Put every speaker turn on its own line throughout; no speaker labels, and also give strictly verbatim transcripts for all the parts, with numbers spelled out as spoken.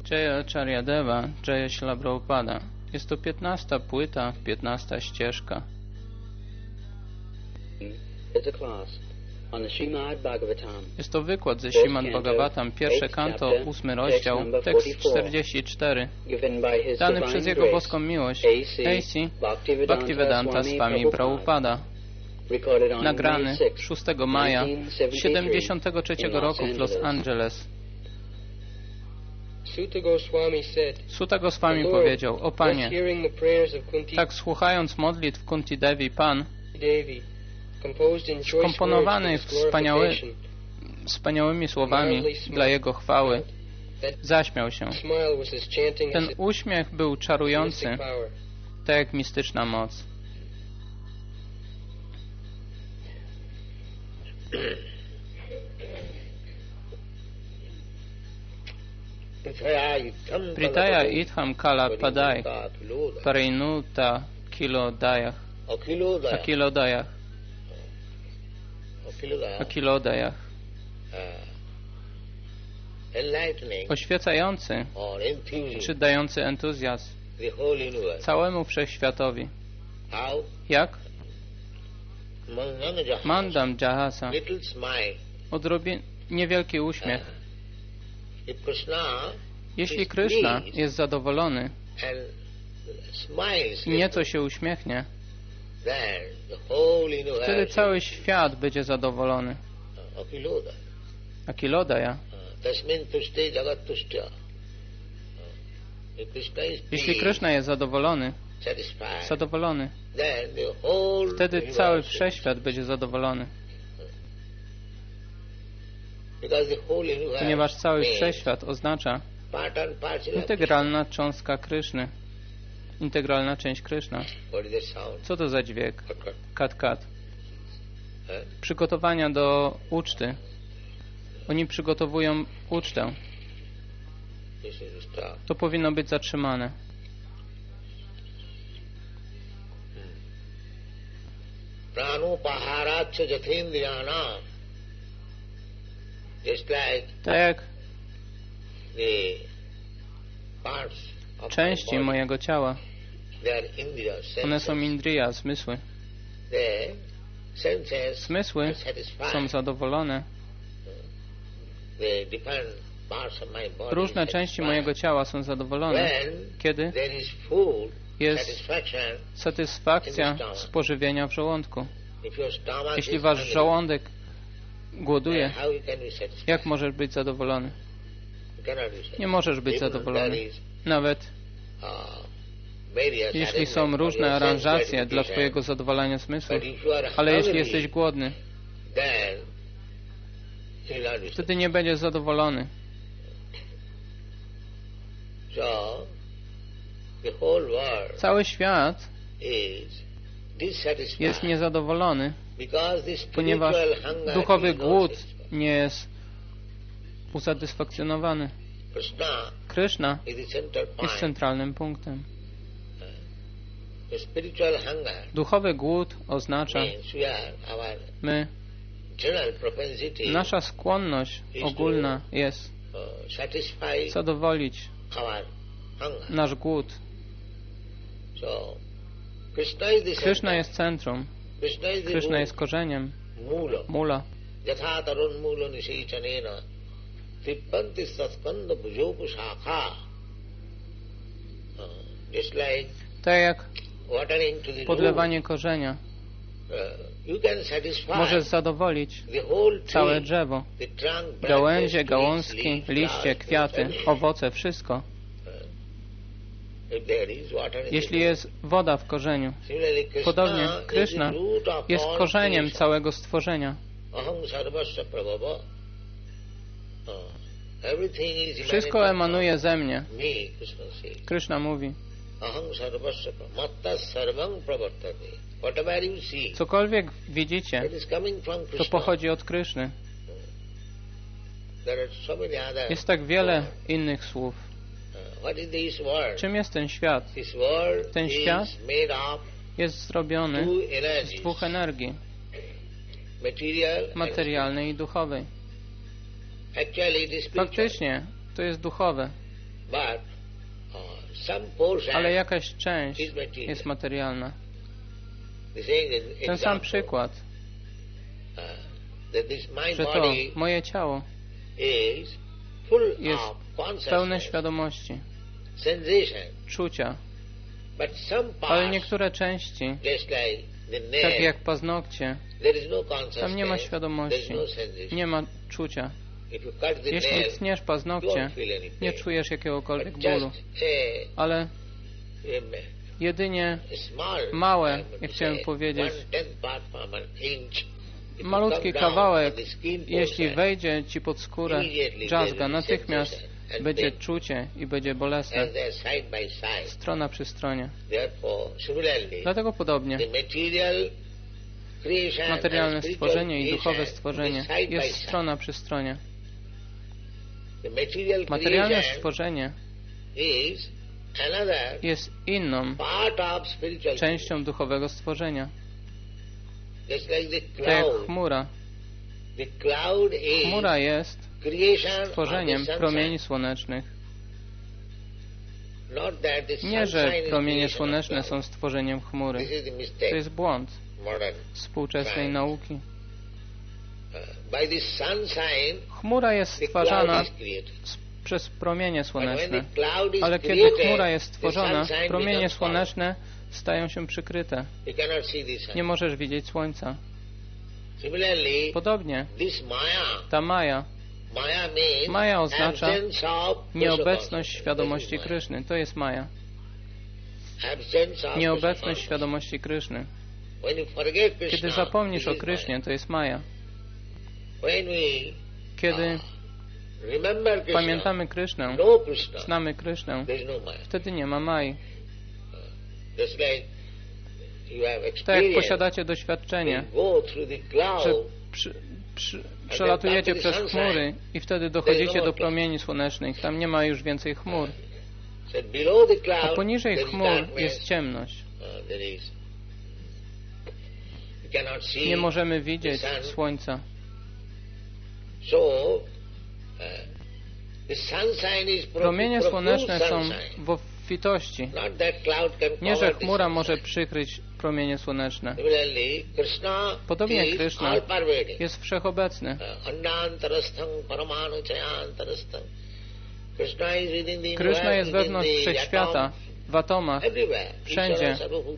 Jaya Acharya Deva, Jaya Śrīla Prabhupada. Jest to piętnasta płyta, piętnasta ścieżka. Jest to wykład ze Śrīmad Bhagavatam, pierwsze kanto, ósmy rozdział, tekst czterdzieści cztery, dany przez Jego boską miłość, A C Bhaktivedanta Swami Prabhupada, nagrany szóstego maja siedemdziesiątego trzeciego roku w Los Angeles. Sutta Goswami powiedział: o Panie, tak słuchając modlitw Kunti Devi, Pan, skomponowany wspaniały, wspaniałymi słowami dla Jego chwały, zaśmiał się. Ten uśmiech był czarujący, tak jak mistyczna moc. Pritaya Idham Kala Padai Parinuta Kilodayah Akilodayah Akilodayah oświecający czy dający entuzjazm całemu wszechświatowi. Jak? Mandam Jahasa, odrobie niewielki uśmiech. Jeśli Krishna jest zadowolony i nieco się uśmiechnie, wtedy cały świat będzie zadowolony. Akilodaya. Jeśli Krishna jest zadowolony, zadowolony, wtedy cały wszechświat będzie zadowolony. Ponieważ cały wszechświat oznacza integralna cząstka Kryszny, integralna część Kryszna. Co to za dźwięk? Kat, kat. Przygotowania do uczty. Oni przygotowują ucztę. To powinno być zatrzymane. Tak jak części mojego ciała, one są indriya, zmysły. Zmysły są zadowolone. Różne części mojego ciała są zadowolone, kiedy jest satysfakcja spożywienia w żołądku. Jeśli wasz żołądek głoduje, jak możesz być zadowolony? Nie możesz być zadowolony. Nawet jeśli są różne aranżacje dla twojego zadowolenia zmysłów, ale jeśli jesteś głodny, wtedy nie będziesz zadowolony. Cały świat jest niezadowolony, ponieważ duchowy głód nie jest usatysfakcjonowany. Krishna jest centralnym punktem. Duchowy głód oznacza, my, nasza skłonność ogólna jest zadowolić nasz głód. Krishna jest centrum. Krishna jest korzeniem. Mula. Tak jak podlewanie korzenia może zadowolić całe drzewo. Gałęzie, gałązki, liście, kwiaty, owoce, wszystko. Jeśli jest woda w korzeniu. Podobnie Krishna jest korzeniem całego stworzenia. Wszystko emanuje ze mnie. Krishna mówi: cokolwiek widzicie, to pochodzi od Kryszny. Jest tak wiele innych słów. Czym jest ten świat? Ten świat jest zrobiony z dwóch energii, materialnej i duchowej. Faktycznie to jest duchowe. ale jakaś część jest materialna. Ten sam przykład, że to moje ciało jest pełne świadomości, czucia, ale niektóre części, tak jak paznokcie, tam nie ma świadomości, nie ma czucia. Jeśli tniesz paznokcie, nie czujesz jakiegokolwiek bólu, ale jedynie małe, jak chciałem powiedzieć, malutki kawałek, jeśli wejdzie ci pod skórę dżazga, natychmiast będzie czucie i będzie bolesne, strona przy stronie. Dlatego podobnie materialne stworzenie i duchowe stworzenie jest strona przy stronie. Materialne stworzenie jest inną częścią duchowego stworzenia. Tak jak chmura. Chmura jest stworzeniem promieni słonecznych. Nie, że promienie słoneczne są stworzeniem chmury. To jest błąd współczesnej nauki. Chmura jest stwarzana przez promienie słoneczne, ale kiedy chmura jest stworzona, promienie słoneczne stają się przykryte. Nie możesz widzieć słońca. Podobnie ta Maja. Maja oznacza nieobecność świadomości Kryszny. To jest Maja. Nieobecność świadomości Kryszny. Kiedy zapomnisz o Krysznie, to jest Maja. Kiedy pamiętamy Krysznę, znamy Krysznę, wtedy nie ma Mai. Tak jak posiadacie doświadczenie, że przy, przy, przelatujecie przez chmury i wtedy dochodzicie do promieni słonecznych. Tam nie ma już więcej chmur. A poniżej chmur jest ciemność. Nie możemy widzieć słońca. Promienie słoneczne są w obfitości. Nie, że chmura może przykryć promienie słoneczne. Podobnie Kryszna jest wszechobecny. Kryszna jest wewnątrz wszechświata, w atomach, wszędzie.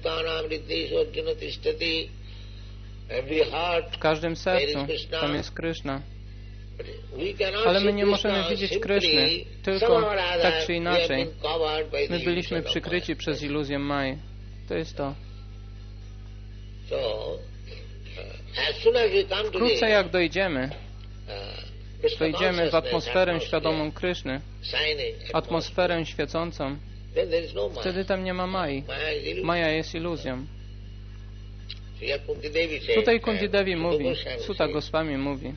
W każdym sercu tam jest Kryszna. Ale my nie możemy widzieć Kryszny, tylko tak czy inaczej. My byliśmy przykryci przez iluzję Mai. To jest to. Wkrótce jak dojdziemy, wejdziemy w atmosferę świadomą Kryszny, atmosferę świecącą, wtedy tam nie ma Mai. Maja jest iluzją. Tutaj Kunti Devi mówi, Sutta Goswami mówi,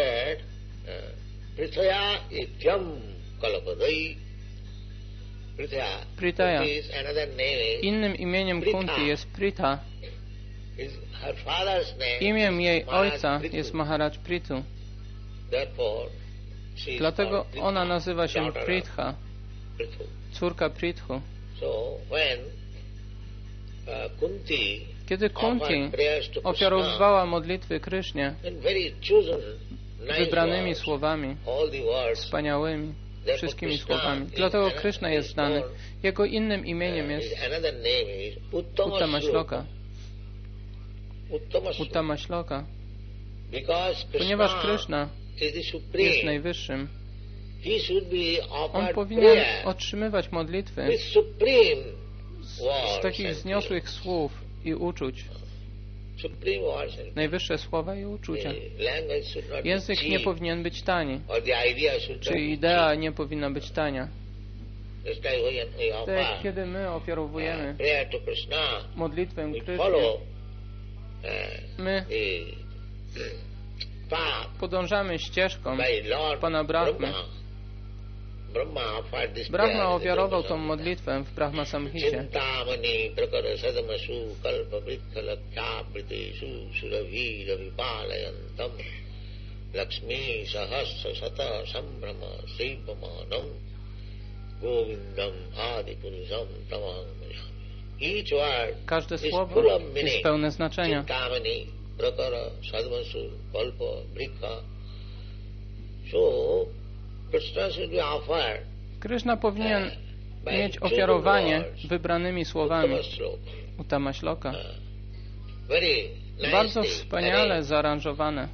Pritaya. Innym imieniem Kunti jest Pritha. Imię jej ojca jest Maharaj Prithu. Dlatego ona nazywa się Pritha, córka Prithu. Kiedy Kunti ofiarowywała modlitwy Krysznie wybranymi słowami, wspaniałymi, wszystkimi słowami. Dlatego Kryszna jest znany. Jego innym imieniem jest Uttama-śloka. Uttama-śloka. Ponieważ Kryszna jest najwyższym, on powinien otrzymywać modlitwy z, z takich wzniosłych słów i uczuć. Najwyższe słowa i uczucia. Język nie powinien być tani, czy idea nie powinna być tania. Tak, kiedy my ofiarowujemy modlitwę Krysznie, my podążamy ścieżką Pana Brahmy. Brahma ofiarował tą modlitwę w Brahma Samhicie. Każde słowo jest pełne znaczenia. Krishna powinien mieć ofiarowanie wybranymi słowami. Uttama Shloka. Bardzo wspaniale zaaranżowane.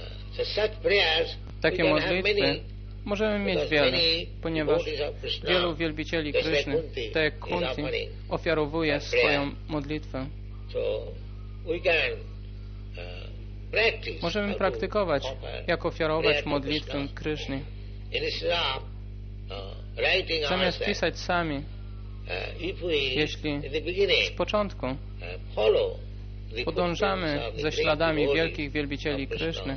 Takie modlitwy możemy mieć wiele, ponieważ wielu wielbicieli Kryszny, tak jak Kunti, ofiarowuje swoją modlitwę. Możemy praktykować, jak ofiarować modlitwę Kryszny. Zamiast pisać sami, jeśli z początku podążamy ze śladami wielkich wielbicieli Kryszny,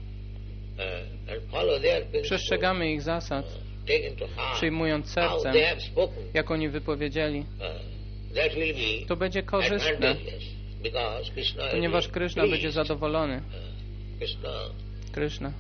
przestrzegamy ich zasad, przyjmując sercem, jak oni wypowiedzieli, to będzie korzystne, ponieważ Kryszna będzie zadowolony. Kryszna.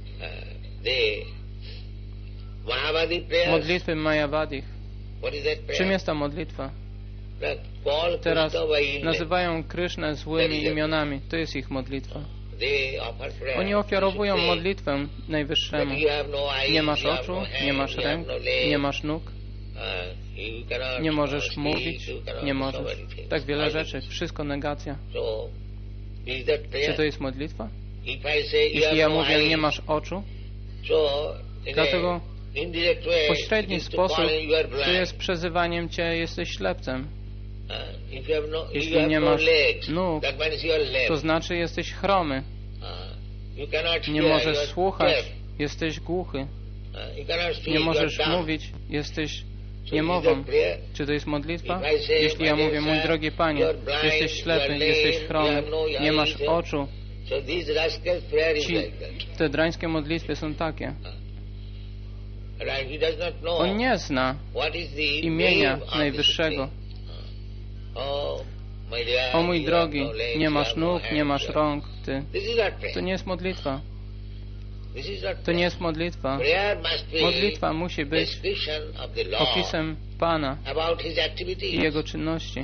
Modlitwy Mayavadich. Czym jest ta modlitwa? Teraz nazywają Krysznę złymi imionami. To jest ich modlitwa. Oni ofiarowują modlitwę Najwyższemu. Nie masz oczu, nie masz ręk, nie masz nóg, nie możesz mówić, nie możesz. Tak wiele rzeczy. Wszystko negacja. Czy to jest modlitwa? Jeśli ja mówię, nie masz oczu, dlatego w pośredni sposób to jest przezywaniem Cię, jesteś ślepcem. Jeśli nie masz nóg, to znaczy jesteś chromy. Nie możesz słuchać, jesteś głuchy. Nie możesz mówić, jesteś niemową. Czy to jest modlitwa? Jeśli ja mówię, mój drogi Panie, jesteś ślepy, jesteś chromy, nie masz oczu. Ci, te drańskie modlitwy są takie. On nie zna imienia Najwyższego. O mój drogi, nie masz nóg, nie masz rąk, Ty. To nie jest modlitwa. To nie jest modlitwa. Modlitwa musi być opisem Pana i Jego czynności.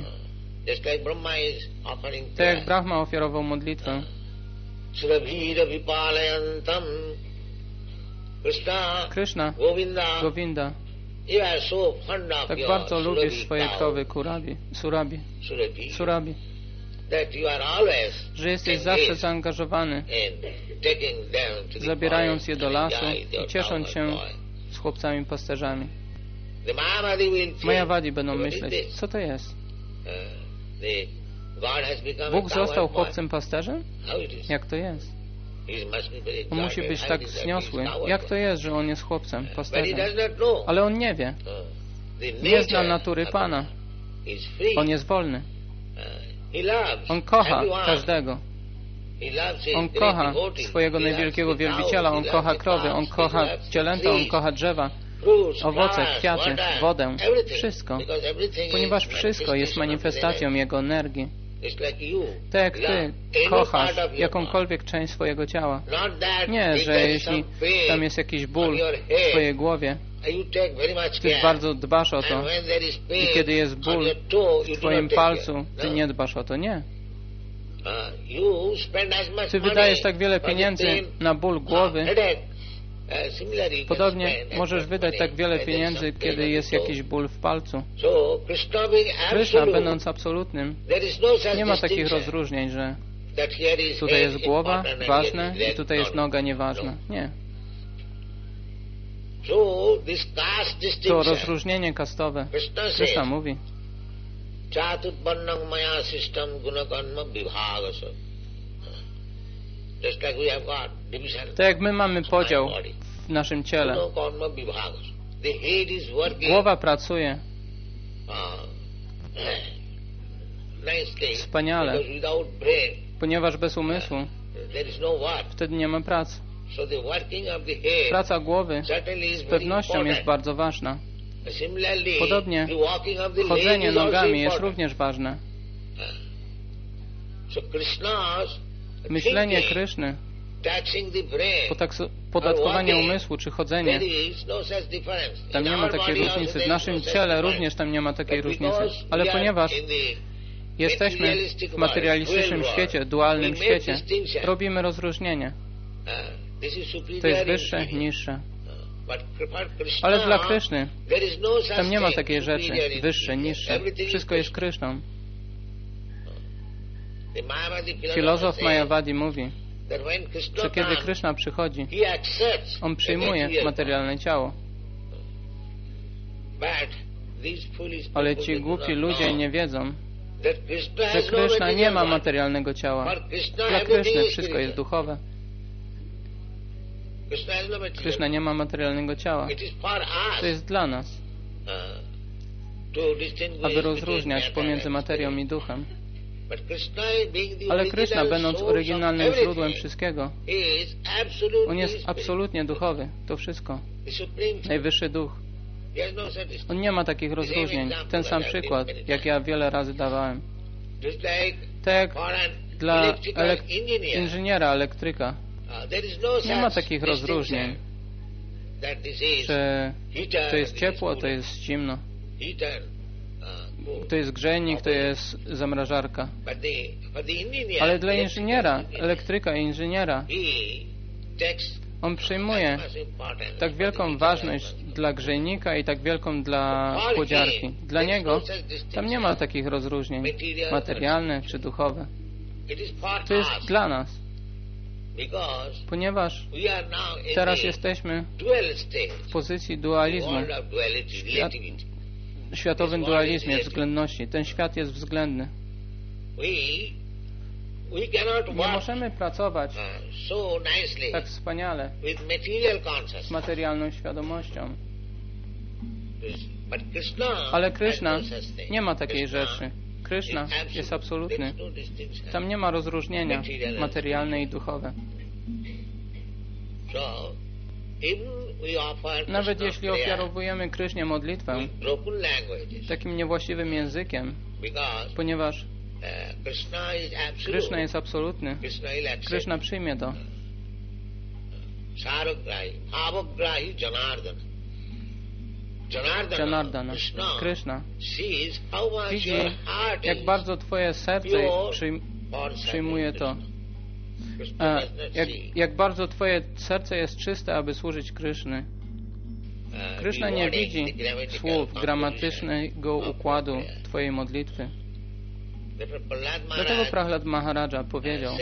Tak jak Brahma ofiarował modlitwę. Kryszna, Govinda, tak bardzo lubisz swoje krowy Kurabi, Surabi, Surabi, że jesteś zawsze zaangażowany, zabierając je do lasu i ciesząc się z chłopcami pasterzami. Mayavadi będą myśleć, co to jest? Bóg został chłopcem pasterzem? Jak to jest? On musi być tak wzniosły. Jak to jest, że on jest chłopcem, pasterzem? Ale on nie wie. Nie zna natury Pana. On jest wolny. On kocha każdego. On kocha swojego najwielkiego wielbiciela. On kocha krowy. On kocha cielęta. On kocha drzewa, owoce, kwiaty, wodę. Wszystko. Ponieważ wszystko jest manifestacją Jego energii. Tak jak Ty kochasz jakąkolwiek część swojego ciała. Nie, że jeśli tam jest jakiś ból w Twojej głowie, Ty bardzo dbasz o to. I kiedy jest ból w Twoim palcu, Ty nie dbasz o to. Nie. Ty wydajesz tak wiele pieniędzy na ból głowy. Podobnie możesz wydać tak wiele pieniędzy, kiedy jest jakiś ból w palcu. Kryszna, będąc absolutnym, nie ma takich rozróżnień, że tutaj jest głowa, ważne, i tutaj jest noga, nieważna. Nie. To rozróżnienie kastowe. Kryszna mówi, tak jak my mamy podział w naszym ciele. Głowa pracuje wspaniale, ponieważ bez umysłu wtedy nie ma pracy. Praca głowy z pewnością jest bardzo ważna. Podobnie chodzenie nogami jest również ważne. Myślenie Kryszny podatkowanie umysłu czy chodzenie. Tam nie ma takiej różnicy. W naszym ciele również tam nie ma takiej różnicy. Ale ponieważ jesteśmy w materialistycznym świecie, dualnym świecie, robimy rozróżnienie. To jest wyższe, niższe. Ale dla Kryszny tam nie ma takiej rzeczy. Wyższe, niższe. Wszystko jest Kryszną. Filozof Mayavadi mówi, że kiedy Kryszna przychodzi, on przyjmuje materialne ciało. Ale ci głupi ludzie nie wiedzą, że Kryszna nie ma materialnego ciała. Dla Kryszny wszystko jest duchowe. Kryszna nie ma materialnego ciała. To jest dla nas, aby rozróżniać pomiędzy materią i duchem. Ale Kryszna, będąc oryginalnym źródłem wszystkiego, on jest absolutnie duchowy. To wszystko. Najwyższy duch. On nie ma takich rozróżnień. Ten sam przykład, jak ja wiele razy dawałem. Tak jak dla elek inżyniera, elektryka. Nie ma takich rozróżnień, że to jest ciepło, to jest zimno. To jest grzejnik, to jest zamrażarka. Ale dla inżyniera, elektryka i inżyniera, on przyjmuje tak wielką ważność dla grzejnika i tak wielką dla chłodziarki. Dla niego tam nie ma takich rozróżnień, materialne czy duchowe. To jest dla nas. Ponieważ teraz jesteśmy w pozycji dualizmu, świat, światowym dualizmie, względności. Ten świat jest względny. Nie możemy pracować tak wspaniale z materialną świadomością. Ale Kryszna nie ma takiej rzeczy. Kryszna jest absolutny. Tam nie ma rozróżnienia materialne i duchowe. Nawet jeśli ofiarowujemy Krysznie modlitwę takim niewłaściwym językiem, ponieważ Kryszna jest absolutny, Kryszna przyjmie to. Janardana, Kryszna widzi, jak bardzo Twoje serce przyjm przyjmuje to. A, jak, jak bardzo Twoje serce jest czyste, aby służyć Kryszny. Kryszna nie widzi słów, gramatycznego układu Twojej modlitwy. Dlatego Prahlad Maharaja powiedział,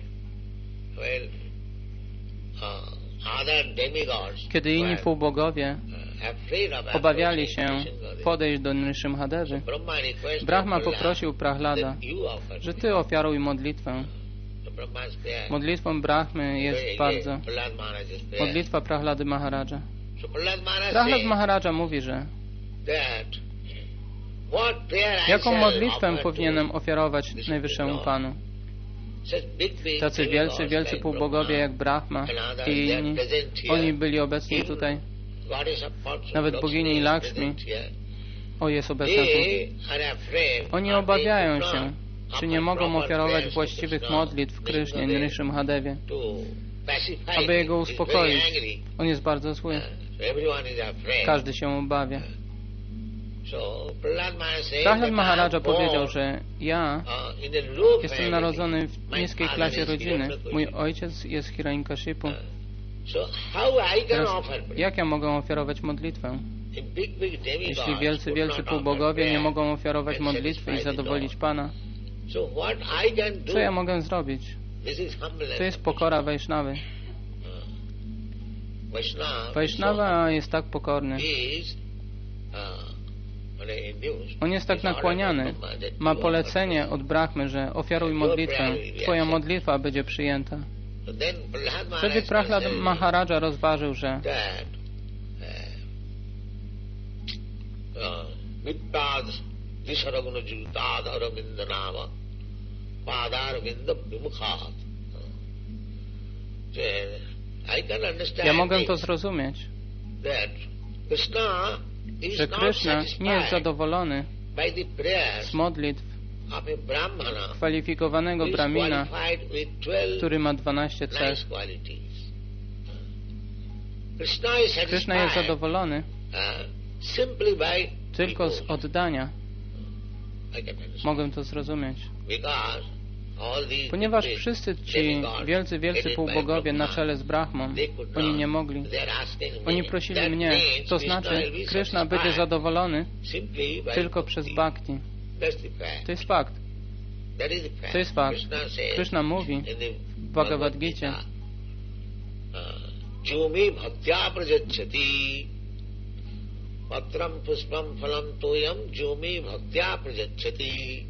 kiedy inni półbogowie obawiali się podejść do Nrsimhadevy, Brahma poprosił Prahlada, że Ty ofiaruj modlitwę. Modlitwą Brahmy jest bardzo modlitwa Prahlady Maharaja. Prahlad Maharaja mówi, że jaką modlitwę powinienem ofiarować Najwyższemu Panu? Tacy wielcy, wielcy półbogowie jak Brahma i inni, oni byli obecni tutaj. Nawet bogini Lakshmi, o, jest obecna tu. Oni obawiają się, czy nie mogą ofiarować właściwych modlitw Krysznie, Nrsimhadevie, aby Jego uspokoić. On jest bardzo zły. Każdy się obawia. Prahlad Maharaja powiedział, że ja jestem narodzony w niskiej klasie rodziny. Mój ojciec jest Hiranyakashipu. Teraz, jak ja mogę ofiarować modlitwę? Jeśli wielcy, wielcy półbogowie nie mogą ofiarować modlitwy i zadowolić Pana, co ja mogę zrobić? To jest pokora Vaishnavy. Vaishnava jest tak pokorny. On jest tak nakłaniany. Ma polecenie od Brahmy, że ofiaruj modlitwę. Twoja modlitwa będzie przyjęta. Wtedy Prahlad Maharaja rozważył, że ja mogę to zrozumieć, że Kryszna nie jest zadowolony z modlitw kwalifikowanego Brahmina, który ma dwanaście cech. Krishna jest zadowolony tylko z oddania. Mogę to zrozumieć. Ponieważ wszyscy ci wielcy, wielcy półbogowie na czele z Brahmą, oni nie mogli. Oni prosili mnie, to znaczy Krishna będzie zadowolony tylko przez bhakti. To jest fakt. To jest fakt. Krishna mówi w Bhagavad Gita,
Jumi bhaktya prajacchati patram puspam phalam toyam jumi bhaktya prajacchati.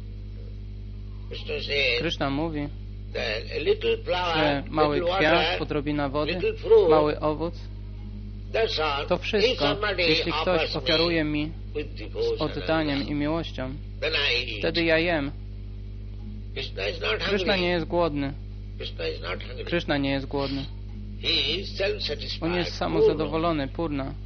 Krishna mówi, że mały kwiat, odrobina wody, mały owoc, to wszystko, jeśli ktoś ofiaruje mi z oddaniem i miłością, wtedy ja jem. Krishna nie jest głodny. Krishna nie jest głodny. On jest samozadowolony, purna.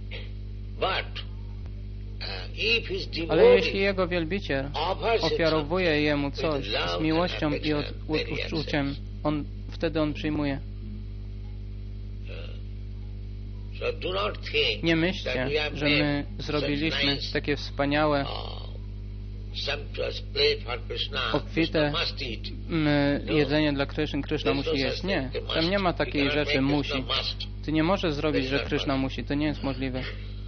Ale jeśli jego wielbiciel ofiarowuje jemu coś z miłością i od, uczuciem, on, wtedy on przyjmuje. Nie myślcie, że my zrobiliśmy takie wspaniałe, obfite jedzenie dla Kryszny. Kryszna musi jeść. Nie, tam nie ma takiej rzeczy musi. Ty nie możesz zrobić, że Kryszna musi. To nie jest możliwe.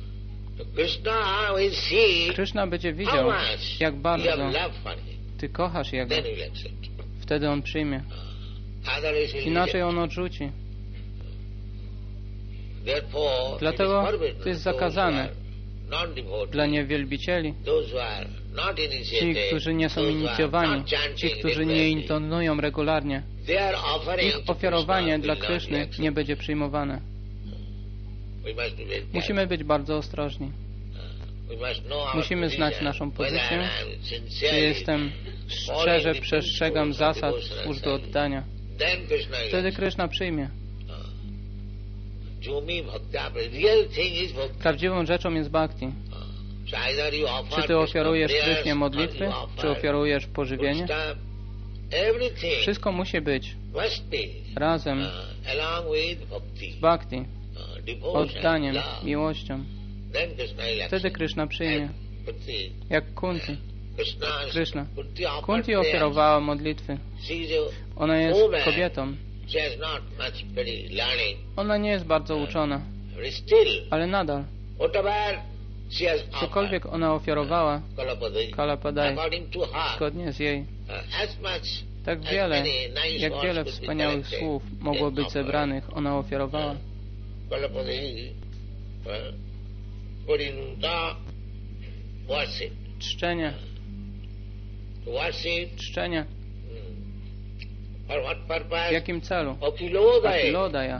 Kryszna będzie widział, jak bardzo Ty kochasz Jego. Wtedy On przyjmie. Inaczej On odrzuci. Dlatego to jest zakazane dla niewielbicieli, ci, którzy nie są inicjowani, ci, którzy nie intonują regularnie. Ich ofiarowanie dla Kryszny nie będzie przyjmowane. Musimy być bardzo ostrożni. Musimy znać naszą pozycję. Czy jestem szczerze przestrzegam zasad służby oddania. Wtedy Kryszna przyjmie. Prawdziwą rzeczą jest bhakti. Czy Ty ofiarujesz Krysznie modlitwy, czy ofiarujesz pożywienie? Wszystko musi być razem z bhakti, oddaniem, miłością. Wtedy Kryszna przyjmie. Jak Kunti. Kryszna. Kunti ofiarowała modlitwy. Ona jest kobietą. Ona nie jest bardzo uczona, ale nadal cokolwiek ona ofiarowała Kalapadai, zgodnie z jej, tak wiele, jak wiele wspaniałych słów mogło być zebranych, ona ofiarowała. Czczenie. Czczenie. W jakim celu? Apilodaya.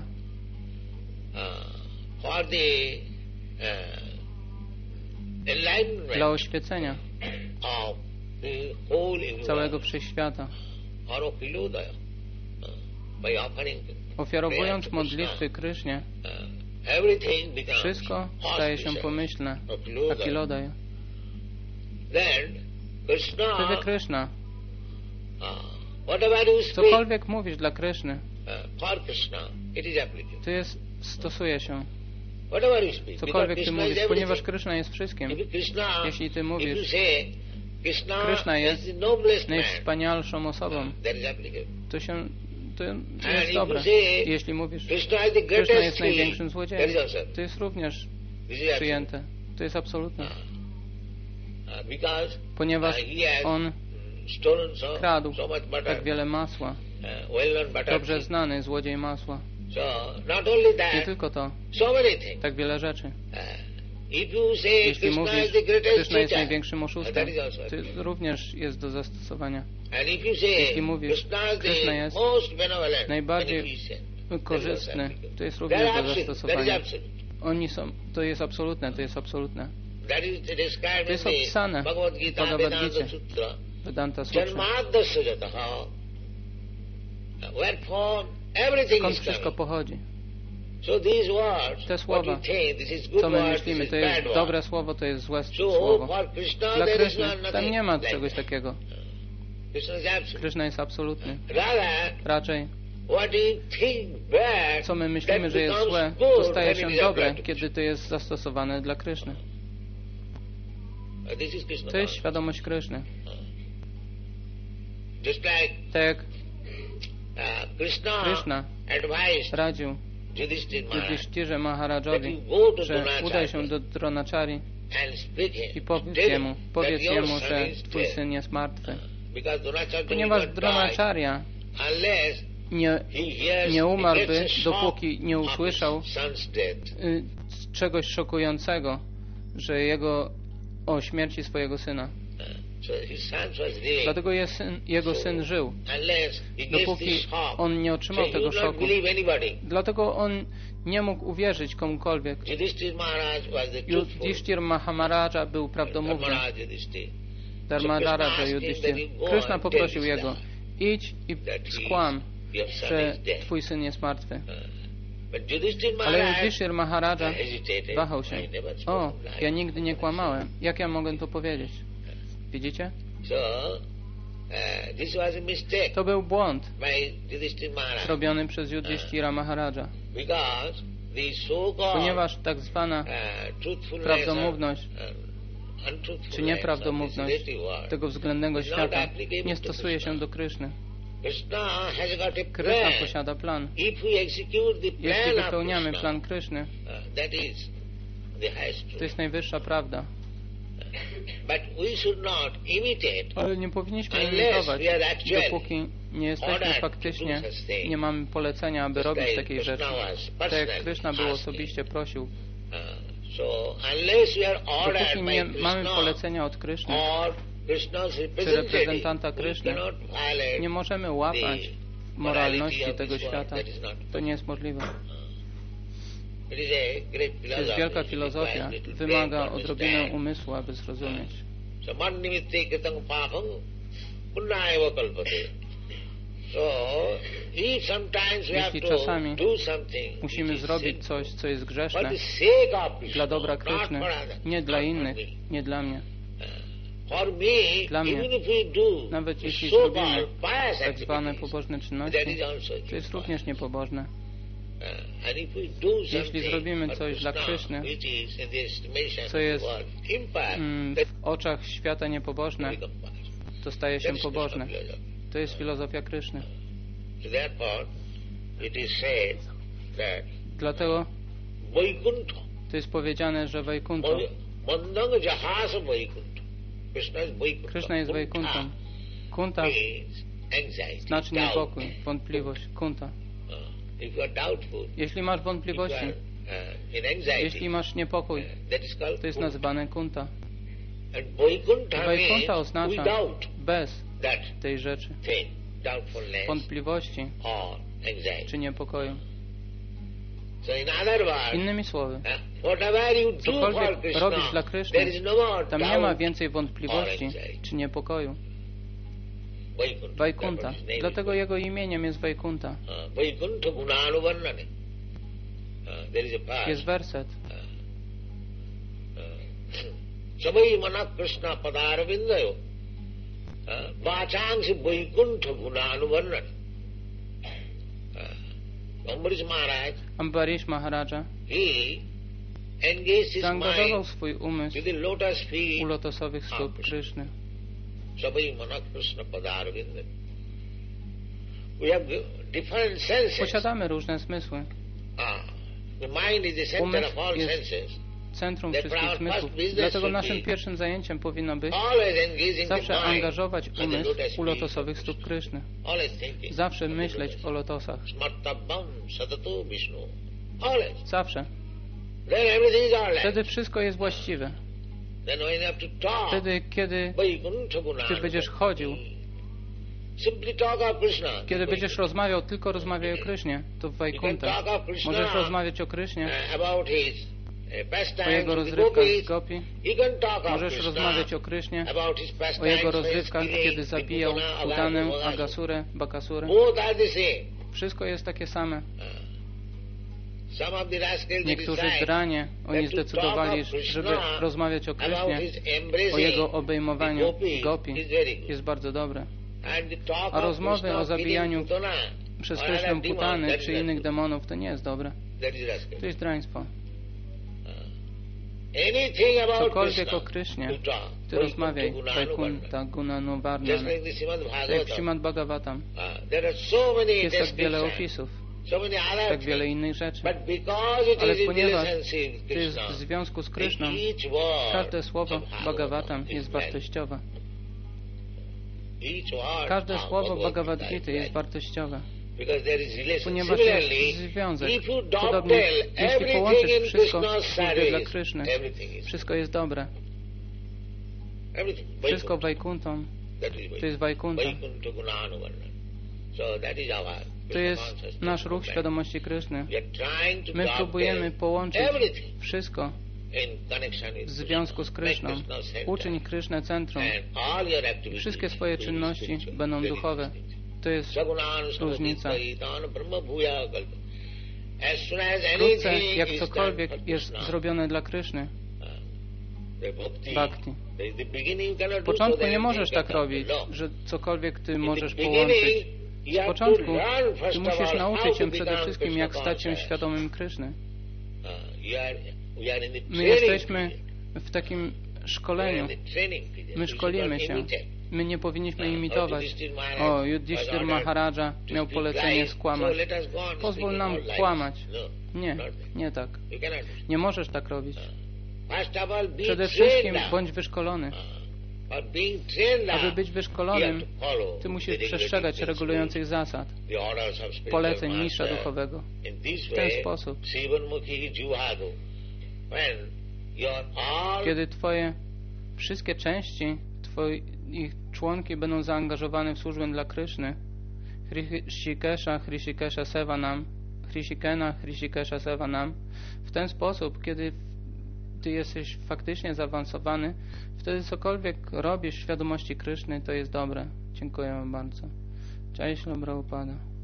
Dla oświecenia całego wszechświata. Ofiarowując modlitwy Krysznie, wszystko staje się pomyślne. Apilodaya. Wtedy Kryszna, cokolwiek mówisz dla Kryszny, to jest, stosuje się. Cokolwiek Ty mówisz, ponieważ Kryszna jest wszystkim. Jeśli Ty mówisz, Kryszna jest najwspanialszą osobą, to się, to, to jest dobre. Jeśli mówisz, Kryszna jest największym złodziejem, to jest również przyjęte. To jest absolutne. Ponieważ On kradł tak wiele masła. Dobrze znany złodziej masła. Nie tylko to. Tak wiele rzeczy. Jeśli mówisz, Kryszna jest największym oszustem, to również jest do zastosowania. Jeśli mówisz, Kryszna jest najbardziej korzystny, to jest również do zastosowania. Oni są, to jest absolutne, to jest absolutne. To jest opisane w Bhagavad Gita, Vedanta Sutra. Skąd wszystko pochodzi? Te słowa, co my myślimy, to jest dobre słowo, to jest złe słowo. Dla Kryszny tam nie ma czegoś takiego. Kryszna jest absolutny. Raczej
what you think bad,
Co my myślimy,
that
że jest
becomes
złe,
good
to staje
when
się
it is
dobre,
applied.
kiedy to jest zastosowane dla Kryszny.
Uh, This is Krishna
To jest
consciousness.
świadomość Kryszny.
Just like
Tak jak
uh, Krishna
Kryszna
advised
radził
Yudhishthira Maharaj
Yudhishthirze
that
Maharadżowi,
you go to
że udaj się
Dronacharya
do Dronachari
and speak him.
i powiedz
Tell
jemu,
him
powiedz
that your
jemu,
son
że
is
twój
dead.
syn jest martwy.
Because Dronacharya will
Ponieważ
not die
Dronacharya
unless
nie,
he hears,
nie
he
umarłby,
gets a shock
dopóki nie
of his
usłyszał
son's death.
y, czegoś szokującego, że jego o śmierci swojego syna.
So his son was living.
Dlatego je syn, jego syn żył,
Unless he gets
dopóki
this shock,
on nie
so
otrzymał
he
tego
would not
szoku.
believe anybody.
Dlatego on nie mógł uwierzyć komukolwiek.
Yudhishthira Maharaj was the truthful.
Yudhishthir Mahamaraja był prawdomówny.
Maharaj Yudhishthira.
Dharmadharaja Yudhishthir. Krishna poprosił jego, idź i skłam,
Your son
że
is dead.
twój syn jest martwy.
But Yudhishthira
Ale
Maharaj
Yudhishthir Maharaja
hesitated.
wahał się.
I never
O,
spoke lies.
ja nigdy nie kłamałem. Jak ja mogę to powiedzieć? Widzicie?
So, uh, this was a mistake
To był błąd
by Yudhishthira Maharaj.
zrobiony przez Yudhishthira Maharaja.
Because the so-called
Ponieważ tak zwana
uh, truthfulness
prawdomówność
or, uh, untruthfulness
czy
of
nieprawdomówność
this relative world
tego względnego
is not
świata
applicable
nie
to
stosuje się
Krishna.
do Kryszny.
Krishna has got a
Kryszna
plan.
posiada plan.
If we execute the plan
Jeśli
of
wypełniamy
Krishna,
plan Kryszny,
uh, that is the highest
to
truth.
jest najwyższa prawda.
But we should not imitate
Ale nie powinniśmy
unless
imitować,
we are actually
dopóki nie jesteśmy
ordered to
faktycznie,
do such thing.
nie mamy polecenia, aby robić
like
takiej rzeczy.
Krishna was
Tak jak
personally
Kryszna był
asking.
osobiście prosił.
Uh, so unless we are ordered
Dopóki
by
nie mamy
Krishna
polecenia od Kryszny,
or Krishna's
czy
representative,
reprezentanta
we
Kryszny,
cannot violate
nie możemy łapać
the
moralności
morality of
tego
this world.
świata.
That is not
To nie jest możliwe.
It is a great
To jest
philosophy.
wielka
It
filozofia,
requires little
wymaga
brain to
odrobinę
understand.
umysłu, aby zrozumieć.
So man nimitte kritam papam punnayeva kalpate. So if sometimes we have
Jeśli
to
czasami
do something
musimy
which is
zrobić
sinful,
coś, co jest
for
grzeszne,
the sake of Krishna,
dla dobra
not
Kryszny,
for others,
nie dla
not for
innych,
me.
nie dla mnie.
For me,
Dla mnie,
even if we do
nawet
the
jeśli
so-called
zrobimy
pious
tak zwane
activities,
pobożne
that
czynności,
is also
to jest również niepobożne.
Uh, and if we do
Jeśli
something
zrobimy
for
coś dla
Krishna,
Kryszny,
which is in the estimation
co
of
jest
the world impious,
mm,
that
w oczach świata niepobożne,
become pious.
to staje się
That is
pobożne.
Krishna philosophy.
To jest filozofia Kryszny.
So therefore, it is said that
Dlatego
Vaikuntha,
to jest powiedziane, że Wajkunta,
Mandanga Jahasa Vaikuntha. Krishna is Vaikuntha.
Kryszna jest Wajkuntą. Kunta
means anxiety,
znaczy
doubt.
niepokój, wątpliwość. Kunta.
Uh, if you are doubtful,
Jeśli masz
if you
wątpliwości,
are uh, in anxiety,
jeśli masz niepokój,
uh, that is called
to jest
Kunta.
nazywane Kunta.
And Vaikuntha
Wajkunta
means
oznacza
without
bez
that
tej rzeczy,
thing, doubtfulness
wątpliwości
or anxiety.
czy niepokoju.
So in other words,
Innymi słowy,
uh, whatever you do for
cokolwiek
Krishna,
robisz dla
there
Kryszny,
is no more
tam nie ma
doubt
więcej
or
wątpliwości
anxiety.
czy niepokoju.
Vaikuntha.
Wajkunta.
That was his name.
Dlatego jego imieniem jest Wajkunta.
Uh, Vaikuntha Gunanuvarnane. Uh, there is a part.
Jest werset.
Sabai mana Krishna padaravindayo. Vachangsi Vaikuntha Gunanuvarnane. Ambarish Maharaj,
Ambarish Maharaja
he engaged his
zaangażował
mind
swój umysł
with the lotus
u
feet.
lotosowych stóp Kryszny.
Sabai mana Krishna padaravindayo. We have different senses.
Posiadamy różne zmysły.
Ah, the mind is the center
Umysł
of all
jest
senses.
Centrum
Therefore,
wszystkich
our
zmysłów.
first business
Dlatego
should
naszym
be
pierwszym zajęciem powinno być
always engaging
zawsze
the mind
angażować
at the
umysł
lotus
u
feet.
lotosowych stóp Kryszny.
Always thinking.
Zawsze
of the
myśleć
lotus.
o lotosach.
Smartabam sadatu Vishnu. Always.
Zawsze.
Then everything is alright.
Wtedy wszystko jest właściwe.
Then when you have to talk,
Wtedy, kiedy
Vaikuntha Gunana.
ty będziesz chodził,
Simply talk of Krishna.
kiedy będziesz rozmawiał, tylko rozmawiaj o Krysznie, to w
You can
Wajkuntę.
talk of Krishna
Możesz rozmawiać o Krysznie,
uh, about his uh,
o
pastimes
jego
with the
rozrywkach z
gopis.
gopi.
You can talk of
Możesz
Krishna
rozmawiać o Krysznie,
about his
o
pastimes
jego
when he's
rozrywkach,
killing
kiedy
the
zabijał
Putana,
Putanę,
Agasura.
Agasurę, Bakasurę.
Both are the same.
Wszystko jest takie same.
Some of the rascals
Niektórzy
decide
dranie, oni
that to
zdecydowali,
talk of
żeby
Krishna
rozmawiać o
about
Krysznie,
his embracing
o jego
the
obejmowaniu
gopis
gopi.
is very good.
Jest bardzo dobre.
And the talk
A
of
rozmowy
Krishna
o zabijaniu
killing Putana
przez Krysznę Putany czy innych demonów, to nie jest dobre.
That is rascal.
To jest draństwo.
Anything about
Cokolwiek
Krishna,
o Krysznie,
you talk.
Ty rozmawiaj. Vaikunta Gunanu Varnana.
Just like the Srimad
Jak w
Bhagavatam.
Śrimad Bhagavatam.
Uh, there are so many
Jest tak wiele
descriptions,
opisów,
so many other
tak wiele
things.
innych rzeczy.
But because it
Ale
is in
ponieważ
relationship with
to jest
Krishna,
w związku z Kryszną,
each word
każde słowo
of
Bhagavatam
is
jest
valuable.
wartościowe.
Each word
Każde
of
słowo
Bhagavad
Bhagavad
Gita
Gita
is
jest wartościowe.
Because there is relation.
Ponieważ
Similarly,
jest związek.
if you
Podobnie,
dovetail
jeśli
everything
połączysz
in
wszystko
Krishna's
w służbie dla
service,
Kryszny,
everything is
wszystko jest dobre.
everything.
Wszystko Vaikuntam,
That is
to jest Vaikunta.
Vaikuntha Gunānuvarna. So that is our
To
Krishna
jest
consciousness
nasz ruch
movement.
świadomości Kryszny.
We are trying to
My próbujemy
dovetail
połączyć
everything
wszystko
in connection with
w związku z
Krishna.
Kryszną.
Make Krishna
Uczyń
center.
Kryszne centrum.
And all your activities
Wszystkie swoje
will be
czynności
spiritual.
będą
Very
duchowe.
distinct.
To jest
Sagunānu
różnica.
samavitparitānu brahma bhuya kalpa. As soon as
Wkrótce,
anything
jak
is
cokolwiek
done for
jest
Krishna,
zrobione dla Kryszny,
the bhakti,
bhakti.
the- the beginning you cannot
W
do,
początku
so
nie
that
możesz
you
tak
can
robić,
come to
że cokolwiek Ty
In the
możesz
beginning,
połączyć.
you
Z
have to
początku
learn
Ty
first of
musisz
all
nauczyć
how
się
to
przede
become
wszystkim,
Krishna
jak stać się
conscious.
świadomym Kryszny.
Uh, you are- we are in the
My
training
jesteśmy
period.
w takim
We are
szkoleniu.
in the training period.
My
We should
szkolimy
not
się.
imitate.
My nie powinniśmy
Uh,
imitować.
Yudhishthir Maharaj
O,
was
Yudhishthir
ordered
Maharaja
to
miał
speak
polecenie
lies,
skłamać.
so let us go on
Pozwól
speaking
nam
all lies.
kłamać.
No,
Nie,
not that.
nie tak.
You cannot do
Nie możesz tak robić.
First of all, be
Przede
trained
wszystkim
up.
bądź wyszkolony.
Uh, but being trained
Aby
up,
być
you
wyszkolonym,
have to follow
Ty musisz
the regulating
przestrzegać
principles,
regulujących zasad,
the orders of spiritual
poleceń mistrza
master.
duchowego.
In this
W ten
way,
sposób.
Sivanmukhi Juhadu, when your all
Kiedy Twoje wszystkie części, Twoich członki będą zaangażowane w służbę dla Kryszny, Hrishikesha, Hrishikesha Sevanam, Hrishikena, Hrishikesha Sevanam, w ten sposób, kiedy Ty jesteś faktycznie zaawansowany, wtedy cokolwiek robisz w świadomości Kryszny, to jest dobre. Dziękuję bardzo. Cześć, Prabhupada.